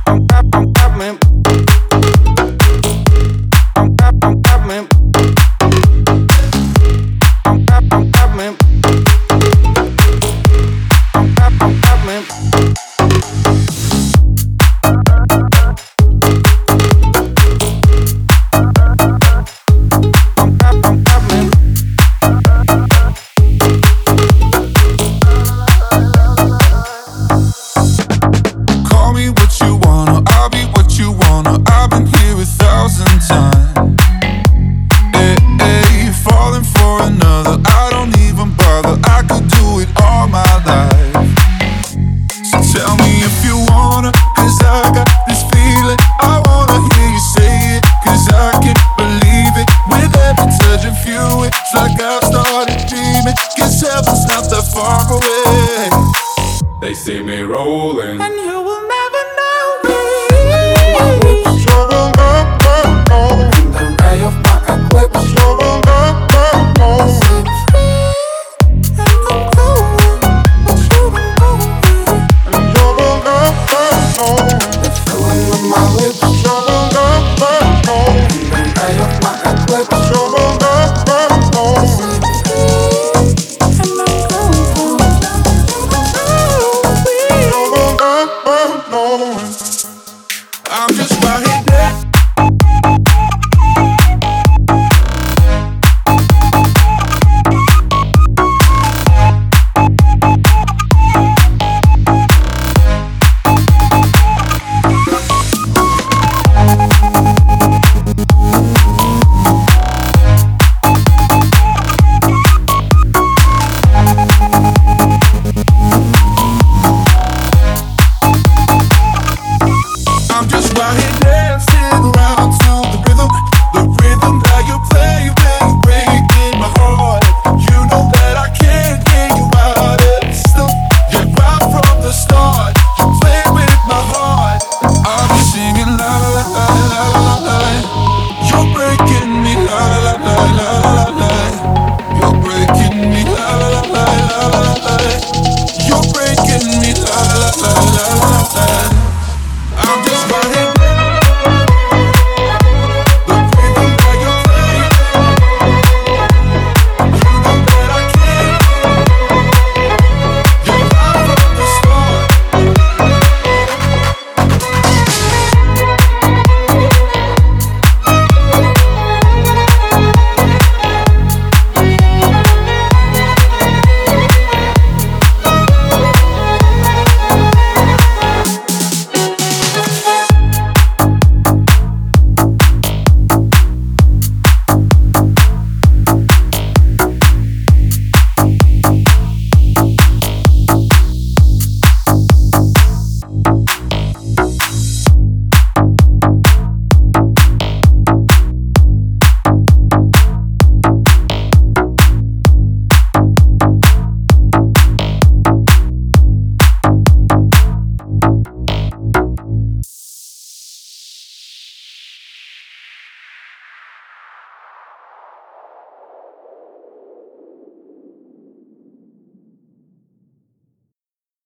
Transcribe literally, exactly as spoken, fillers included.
Far away, they see me rolling, and you will never know me. Trouble, no, no, no. In the ray of my eclipse, Trouble, no, no, no. set free, and I'm going, but you don't know me. Trouble, no, no, no. The feeling of my lips, Trouble, no, no, no. in the ray of my eclipse, Trouble, no, no, no. set free, and I'm going, but you don't know me. Trouble, no, no, no.